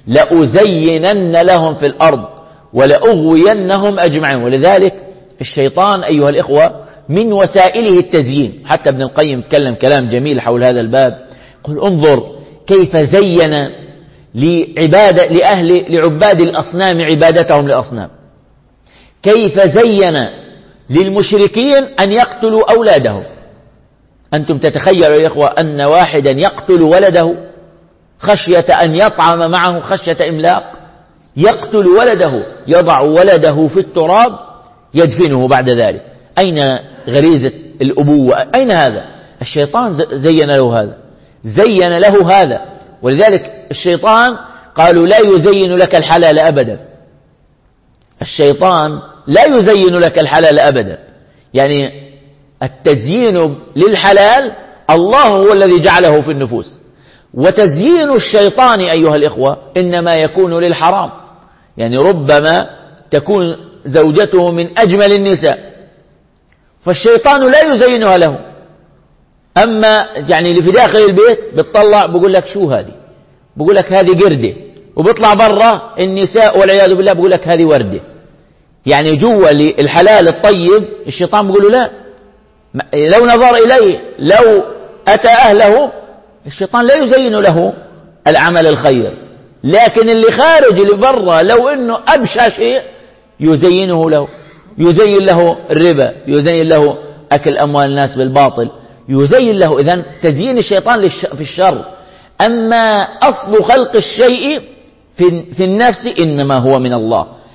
لأزينن لهم في الأرض ولأغوينهم أجمعين. ولذلك الشيطان أيها الإخوة من وسائله التزيين. حتى ابن القيم تكلم كلام جميل حول هذا الباب، قل انظر كيف زين لعباد الأصنام عبادتهم لأصنام، كيف زين للمشركين أن يقتلوا أولادهم. أنتم تتخيلوا يا إخوة أن واحدا يقتل ولده خشية أن يطعم معه، خشية إملاق، يقتل ولده، يضع ولده في التراب يدفنه بعد ذلك. أين غريزة الأبوة؟ أين هذا؟ الشيطان زين له هذا، زين له هذا. ولذلك الشيطان قالوا لا يزين لك الحلال أبدا. الشيطان لا يزين لك الحلال أبدا، يعني التزيين للحلال الله هو الذي جعله في النفوس، وتزيين الشيطان أيها الإخوة إنما يكون للحرام. يعني ربما تكون زوجته من أجمل النساء فالشيطان لا يزينها له، أما يعني اللي في داخل البيت بتطلع بقول لك شو هذه، بقول لك هذه قردة، وبيطلع برا النساء والعياذ بالله بقول لك هذه وردة. يعني جوا الحلال الطيب الشيطان بيقول له لا، لو نظر إليه، لو أتى أهله الشيطان لا يزين له العمل الخير، لكن اللي خارج اللي برا لو إنه أبشع شيء يزينه له، يزين له الربا، يزين له أكل أموال الناس بالباطل، يزين له. إذن تزيين الشيطان في الشر. أما أصل خلق الشيء في النفس إنما هو من الله.